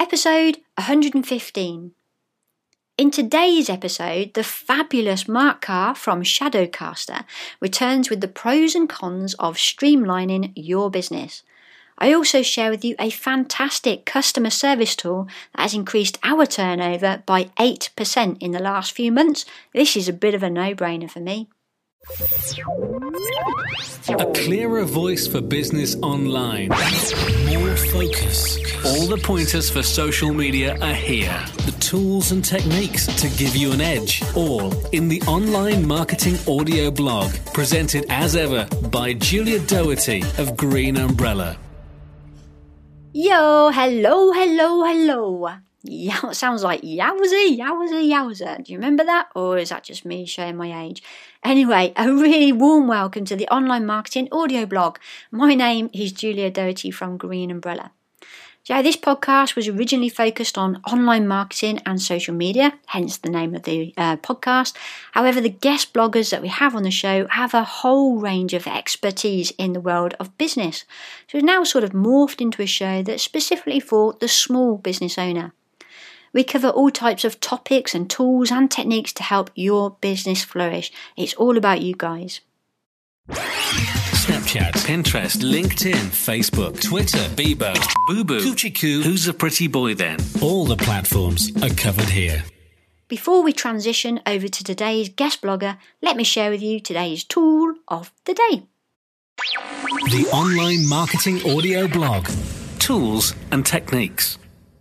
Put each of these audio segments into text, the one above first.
episode 115. In today's episode, the fabulous Mark Carr from Shadowcaster returns with the pros and cons of streamlining your business. I also share with you a fantastic customer service tool that has increased our turnover by 8% in the last few months. This is a bit of a no-brainer for me. A clearer voice for business online. More focus. All the pointers for social media are here. The tools and techniques to give you an edge. All in the Online Marketing Audio blog. Presented as ever by Julia Doherty of Green Umbrella. Yo, hello. Yeah, it sounds like yowza. Do you remember that? Or is that just me showing my age? Anyway, a really warm welcome to the Online Marketing Audio blog. My name is Julia Doherty from Green Umbrella. So this podcast was originally focused on online marketing and social media, hence the name of the podcast. However, the guest bloggers that we have on the show have a whole range of expertise in the world of business. So it's now sort of morphed into a show that's specifically for the small business owner. We cover all types of topics and tools and techniques to help your business flourish. It's all about you guys. Snapchat, Pinterest, LinkedIn, Facebook, Twitter, Bebo, Boo-Boo, Coochie-Coo, Who's a Pretty Boy Then? All the platforms are covered here. Before we transition over to today's guest blogger, let me share with you today's tool of the day. The Online Marketing Audio blog. Tools and techniques.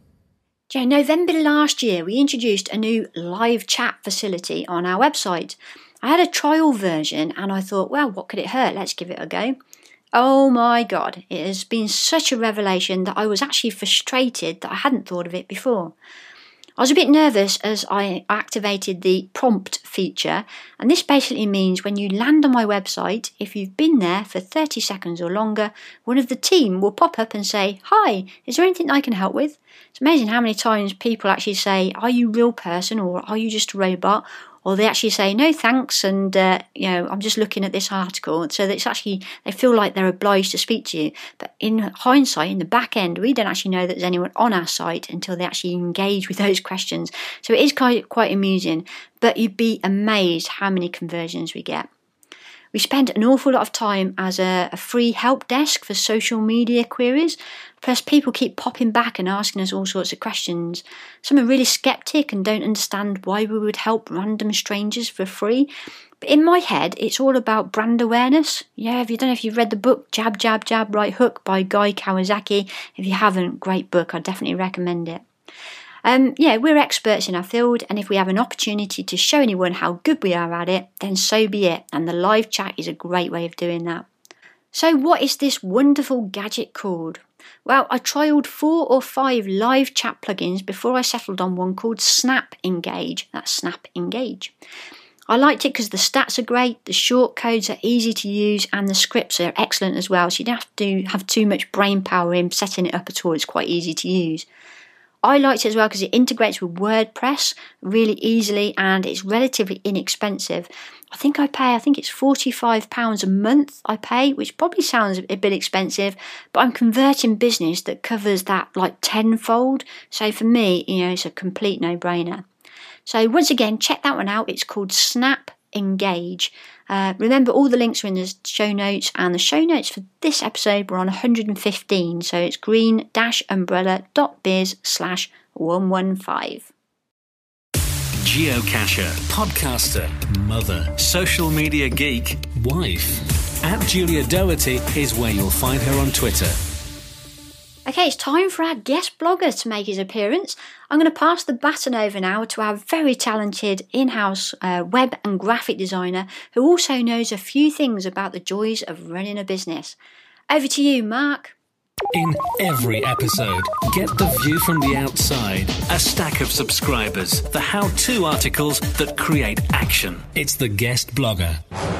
In November last year, we introduced a new live chat facility on our website. I had a trial version and I thought, well, what could it hurt? Let's give it a go. Oh my God, it has been such a revelation that I was actually frustrated that I hadn't thought of it before. I was a bit nervous as I activated the prompt feature, and this basically means when you land on my website, if you've been there for 30 seconds or longer, one of the team will pop up and say, "Hi, is there anything I can help with?" It's amazing how many times people actually say, "Are you a real person?" or "Are you just a robot?" Or they actually say, "No thanks, and I'm just looking at this article." So that it's actually, they feel like they're obliged to speak to you. But in hindsight, in the back end, we don't actually know that there's anyone on our site until they actually engage with those questions. So it is quite amusing, but you'd be amazed how many conversions we get. We spend an awful lot of time as a free help desk for social media queries. Plus, people keep popping back and asking us all sorts of questions. Some are really skeptic and don't understand why we would help random strangers for free. But in my head, it's all about brand awareness. Yeah, if you don't know if you've read the book Jab, Jab, Jab, Right Hook by Guy Kawasaki. If you haven't, great book. I definitely recommend it. We're experts in our field, and if we have an opportunity to show anyone how good we are at it, then so be it, and the live chat is a great way of doing that. So what is this wonderful gadget called? Well, I trialled 4 or 5 live chat plugins before I settled on one called Snap Engage. That's Snap Engage. I liked it because the stats are great, the short codes are easy to use, and the scripts are excellent as well, so you don't have to have too much brain power in setting it up at all. It's quite easy to use. I liked it as well because it integrates with WordPress really easily and it's relatively inexpensive. I think it's £45 a month I pay, which probably sounds a bit expensive, but I'm converting business that covers that like tenfold. So for me, it's a complete no-brainer. So once again, check that one out. It's called Snap Engage. Remember, all the links are in the show notes, and the show notes for this episode were on 115, so it's green-umbrella.biz/115. Geocacher, podcaster, mother, social media geek, wife. At Julia Doherty is where you'll find her on Twitter. Okay, it's time for our guest blogger to make his appearance. I'm going to pass the baton over now to our very talented in-house web and graphic designer who also knows a few things about the joys of running a business. Over to you, Mark. In every episode, get the view from the outside, a stack of subscribers, the how-to articles that create action. It's the guest blogger.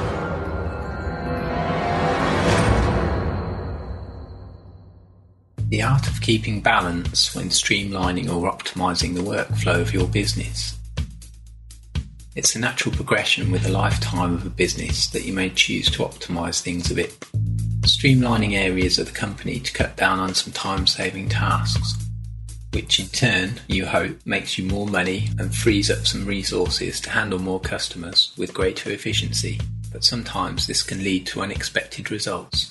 The art of keeping balance when streamlining or optimizing the workflow of your business. It's a natural progression with the lifetime of a business that you may choose to optimize things a bit, streamlining areas of the company to cut down on some time-saving tasks. which in turn, you hope, makes you more money and frees up some resources to handle more customers with greater efficiency. But sometimes this can lead to unexpected results.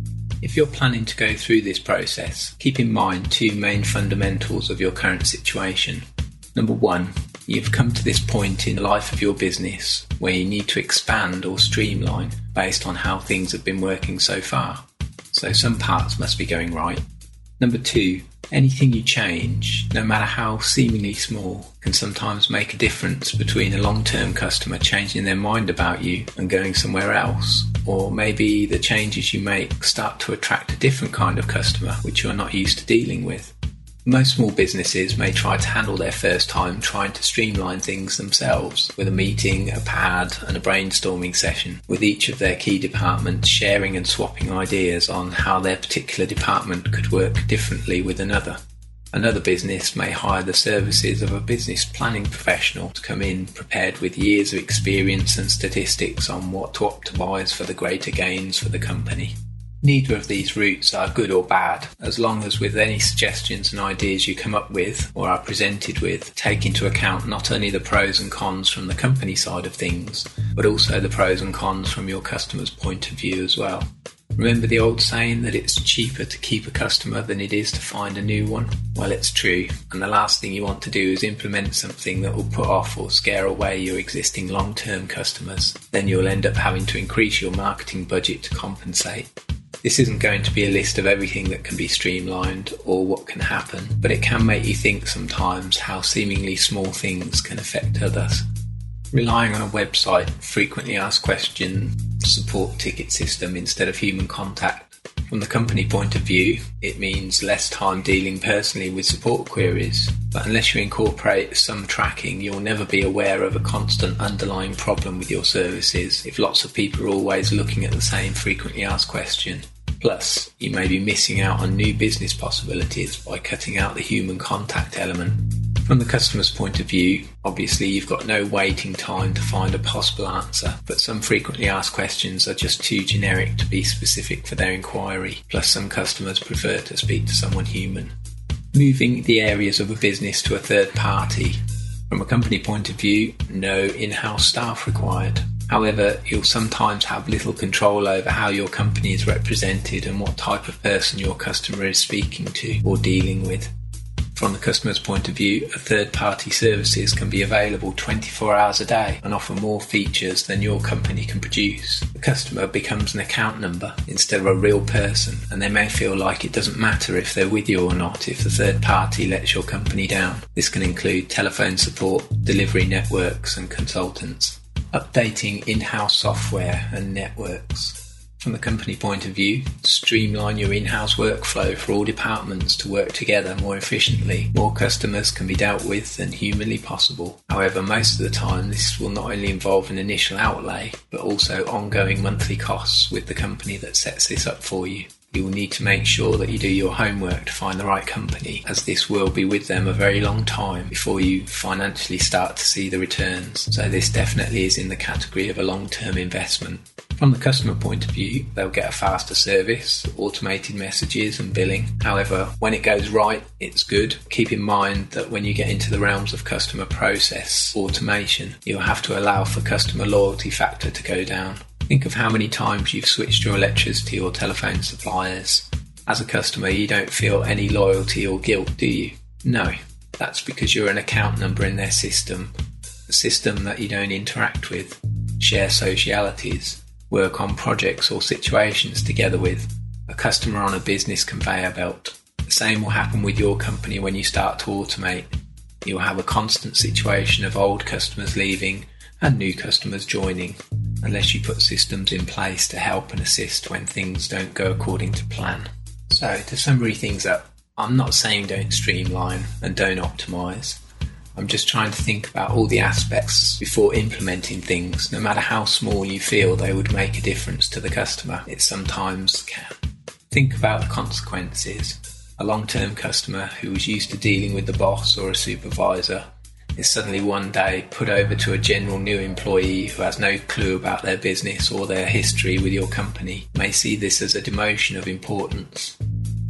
If you're planning to go through this process, keep in mind two main fundamentals of your current situation. Number one, you've come to this point in the life of your business where you need to expand or streamline based on how things have been working so far. So some parts must be going right. Number two, anything you change, no matter how seemingly small, can sometimes make a difference between a long-term customer changing their mind about you and going somewhere else, or maybe the changes you make start to attract a different kind of customer which you're not used to dealing with. Most small businesses may try to handle their first time trying to streamline things themselves with a meeting, a pad and a brainstorming session with each of their key departments sharing and swapping ideas on how their particular department could work differently with another. Another business may hire the services of a business planning professional to come in prepared with years of experience and statistics on what to optimise for the greater gains for the company. Neither of these routes are good or bad, as long as with any suggestions and ideas you come up with or are presented with, take into account not only the pros and cons from the company side of things, but also the pros and cons from your customer's point of view as well. Remember the old saying that it's cheaper to keep a customer than it is to find a new one? Well, it's true, and the last thing you want to do is implement something that will put off or scare away your existing long-term customers. Then you'll end up having to increase your marketing budget to compensate. This isn't going to be a list of everything that can be streamlined or what can happen, but it can make you think sometimes how seemingly small things can affect others. Relying on a website, frequently asked question, support ticket system instead of human contact. From the company point of view, it means less time dealing personally with support queries, but unless you incorporate some tracking, you'll never be aware of a constant underlying problem with your services if lots of people are always looking at the same frequently asked question. Plus, you may be missing out on new business possibilities by cutting out the human contact element. From the customer's point of view, obviously you've got no waiting time to find a possible answer, but some frequently asked questions are just too generic to be specific for their inquiry, plus some customers prefer to speak to someone human. Moving the areas of a business to a third party. From a company point of view, no in-house staff required. However, you'll sometimes have little control over how your company is represented and what type of person your customer is speaking to or dealing with. From the customer's point of view, a third-party services can be available 24 hours a day and offer more features than your company can produce. The customer becomes an account number instead of a real person, and they may feel like it doesn't matter if they're with you or not if the third party lets your company down. This can include telephone support, delivery networks and consultants. Updating in-house software and networks. From the company point of view, streamline your in-house workflow for all departments to work together more efficiently. More customers can be dealt with than humanly possible. However, most of the time this will not only involve an initial outlay, but also ongoing monthly costs with the company that sets this up for you. You will need to make sure that you do your homework to find the right company, as this will be with them a very long time before you financially start to see the returns. So this definitely is in the category of a long-term investment. From the customer point of view, they'll get a faster service, automated messages and billing. However, when it goes right, it's good. Keep in mind that when you get into the realms of customer process automation, you'll have to allow for customer loyalty factor to go down. Think of how many times you've switched your electricity or telephone suppliers. As a customer, you don't feel any loyalty or guilt, do you? No, that's because you're an account number in their system, a system that you don't interact with, share socialities, work on projects or situations together with, a customer on a business conveyor belt. The same will happen with your company when you start to automate. You'll have a constant situation of old customers leaving and new customers joining, unless you put systems in place to help and assist when things don't go according to plan. So, to summary things up, I'm not saying don't streamline and don't optimise. I'm just trying to think about all the aspects before implementing things, no matter how small you feel they would make a difference to the customer. It sometimes can. Think about the consequences. A long-term customer who was used to dealing with the boss or a supervisor is suddenly one day put over to a general new employee who has no clue about their business or their history with your company. May see this as a demotion of importance.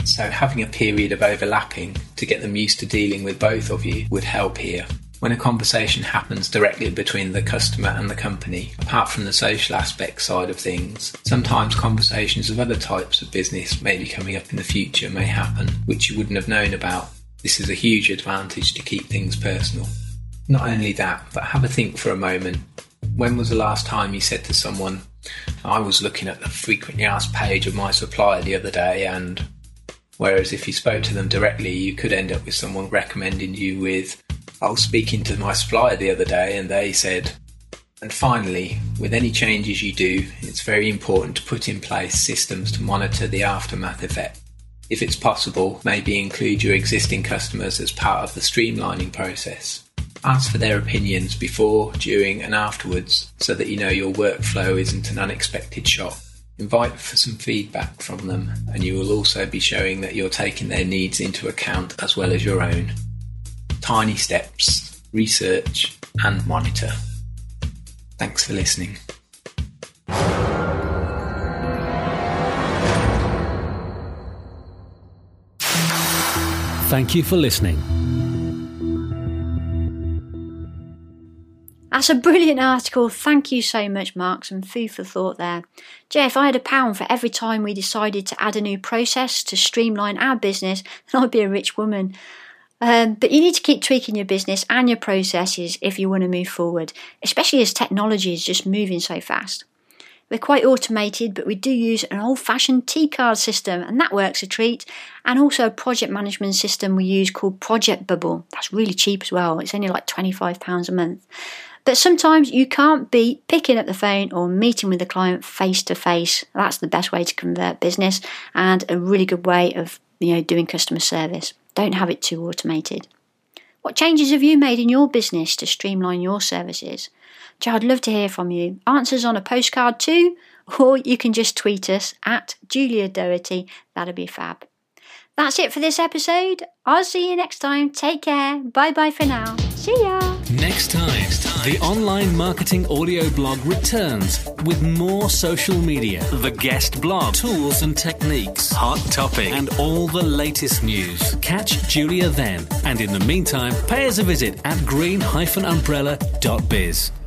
So having a period of overlapping to get them used to dealing with both of you would help here. When a conversation happens directly between the customer and the company, apart from the social aspect side of things, sometimes conversations of other types of business may be coming up in the future, may happen, which you wouldn't have known about. This is a huge advantage to keep things personal. Not only that, but have a think for a moment. When was the last time you said to someone, I was looking at the frequently asked page of my supplier the other day, and... Whereas if you spoke to them directly, you could end up with someone recommending you with, I was speaking to my supplier the other day and they said. And finally, with any changes you do, it's very important to put in place systems to monitor the aftermath effect. If it's possible, maybe include your existing customers as part of the streamlining process. Ask for their opinions before, during and afterwards so that you know your workflow isn't an unexpected shock. Invite for some feedback from them, and you will also be showing that you're taking their needs into account as well as your own. Tiny steps, research and monitor. Thanks for listening. Thank you for listening. That's a brilliant article. Thank you so much, Mark. Some food for thought there. Jeff, if I had £1 for every time we decided to add a new process to streamline our business, then I'd be a rich woman. But you need to keep tweaking your business and your processes if you want to move forward, especially as technology is just moving so fast. We're quite automated, but we do use an old-fashioned T-card system, and that works a treat. And also a project management system we use called Project Bubble. That's really cheap as well. It's only like £25 a month. But sometimes you can't beat picking up the phone or meeting with the client face to face. That's the best way to convert business and a really good way of doing customer service. Don't have it too automated. What changes have you made in your business to streamline your services? Joe, I'd love to hear from you. Answers on a postcard too, or you can just tweet us at Julia Doherty. That'd be fab. That's it for this episode. I'll see you next time. Take care. Bye-bye for now. See ya. Next time, the online marketing audio blog returns with more social media, the guest blog, tools and techniques, hot topic, and all the latest news. Catch Julia then. And in the meantime, pay us a visit at green-umbrella.biz.